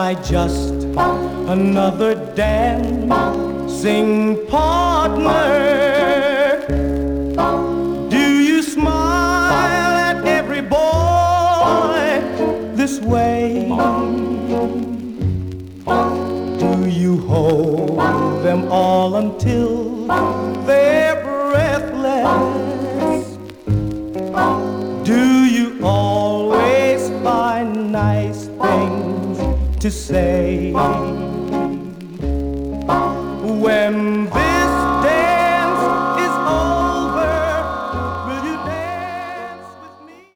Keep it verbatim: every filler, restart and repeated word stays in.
I just another dancing partner? Do you smile at every boy this way? Do you hold them all until they're breathless? Do you always find nice things to say when